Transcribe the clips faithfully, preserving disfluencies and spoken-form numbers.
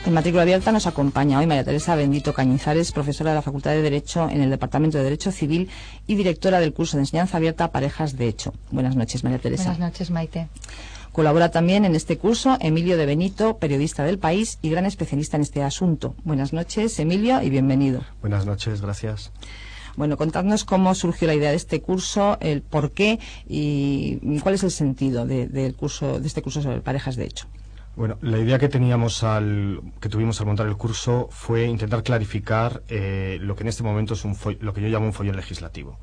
En Matrícula Abierta nos acompaña hoy María Teresa Bendito Cañizares, profesora de la Facultad de Derecho en el Departamento de Derecho Civil y directora del curso de enseñanza abierta Parejas de Hecho. Buenas noches, María Teresa. Buenas noches, Maite. Colabora también en este curso Emilio de Benito, periodista del País y gran especialista en este asunto. Buenas noches, Emilio, y bienvenido. Buenas noches, gracias. Bueno, contadnos cómo surgió la idea de este curso, el por qué y cuál es el sentido de, del curso, de este curso sobre parejas de hecho. Bueno, la idea que teníamos al, que tuvimos al montar el curso fue intentar clarificar eh, lo que en este momento es un fo- lo que yo llamo un follón legislativo.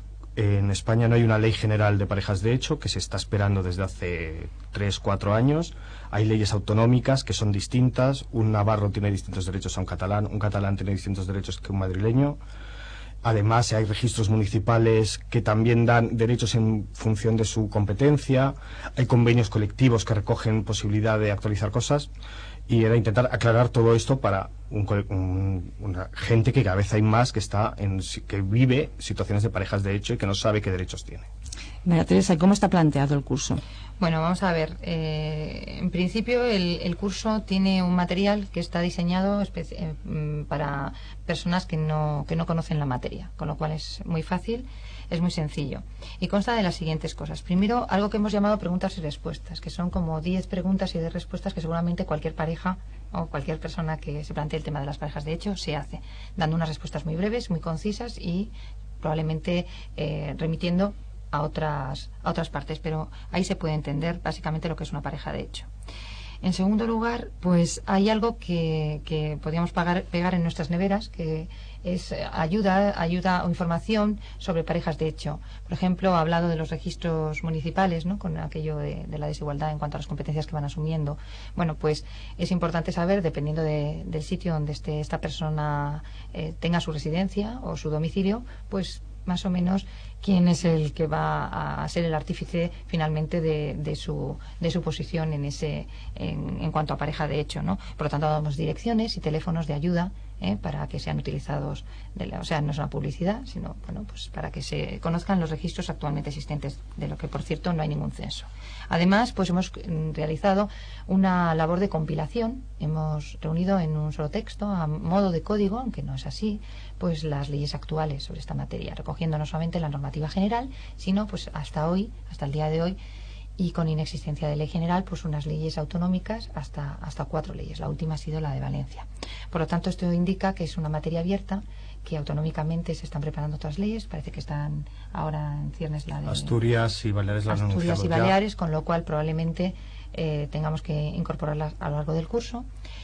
En España no hay una ley general de parejas de hecho, que se está esperando desde hace tres, cuatro años. Hay leyes autonómicas que son distintas. Un navarro tiene distintos derechos a un catalán, un catalán tiene distintos derechos que un madrileño. Además, hay registros municipales que también dan derechos en función de su competencia. Hay convenios colectivos que recogen posibilidad de actualizar cosas. Y era intentar aclarar todo esto para un, un, una gente que cada vez hay más que está en, que vive situaciones de parejas de hecho y que no sabe qué derechos tiene. María Teresa, ¿cómo está planteado el curso? Bueno, vamos a ver. Eh, en principio, el, el curso tiene un material que está diseñado eh, para personas que no, que no conocen la materia, con lo cual es muy fácil, es muy sencillo. Y consta de las siguientes cosas. Primero, algo que hemos llamado preguntas y respuestas, que son como diez preguntas y diez respuestas que seguramente cualquier pareja o cualquier persona que se plantee el tema de las parejas de hecho se hace, dando unas respuestas muy breves, muy concisas y probablemente eh, remitiendo a otras, a otras partes, pero ahí se puede entender básicamente lo que es una pareja de hecho. En segundo lugar, pues hay algo que, que podríamos pagar, pegar en nuestras neveras, que es ayuda, ayuda o información sobre parejas de hecho. Por ejemplo, ha hablado de los registros municipales, ¿no? Con aquello de, de la desigualdad en cuanto a las competencias que van asumiendo. Bueno, pues es importante saber, dependiendo de, del sitio donde esté esta persona eh, tenga su residencia o su domicilio, pues más o menos quién es el que va a ser el artífice finalmente de, de su de su posición en ese en, en cuanto a pareja de hecho, ¿no? Por lo tanto, damos direcciones y teléfonos de ayuda ¿eh? para que sean utilizados, de la, o sea, no es una publicidad, sino bueno, pues para que se conozcan los registros actualmente existentes, de lo que por cierto no hay ningún censo. Además, pues hemos realizado una labor de compilación, hemos reunido en un solo texto, a modo de código, aunque no es así, pues las leyes actuales sobre esta materia, recogiendo no solamente la normativa general, sino pues hasta hoy, hasta el día de hoy, y con inexistencia de ley general, pues unas leyes autonómicas hasta, hasta cuatro leyes. La última ha sido la de Valencia. Por lo tanto, esto indica que es una materia abierta, que autonómicamente se están preparando otras leyes. Parece que están ahora en ciernes la de Asturias y Baleares las han Asturias y anunciado Baleares, ya. Con lo cual probablemente eh, tengamos que incorporarlas a lo largo del curso.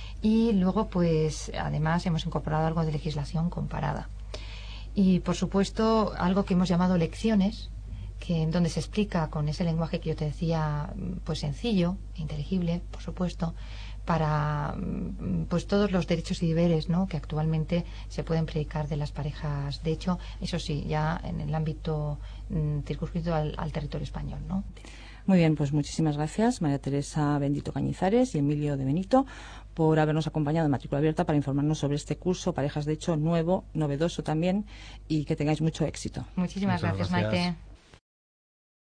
Y luego, pues, además hemos incorporado algo de legislación comparada. Y, por supuesto, algo que hemos llamado lecciones, que en donde se explica con ese lenguaje que yo te decía, pues sencillo e inteligible, por supuesto, para pues todos los derechos y deberes, ¿no? que actualmente se pueden predicar de las parejas. De hecho, eso sí, ya en el ámbito mm, circunscrito al, al territorio español, ¿no? Muy bien, pues muchísimas gracias, María Teresa Bendito Cañizares y Emilio de Benito, por habernos acompañado en Matrícula Abierta para informarnos sobre este curso Parejas de Hecho nuevo, novedoso también, y que tengáis mucho éxito. Muchísimas Muchas gracias, gracias. Maite.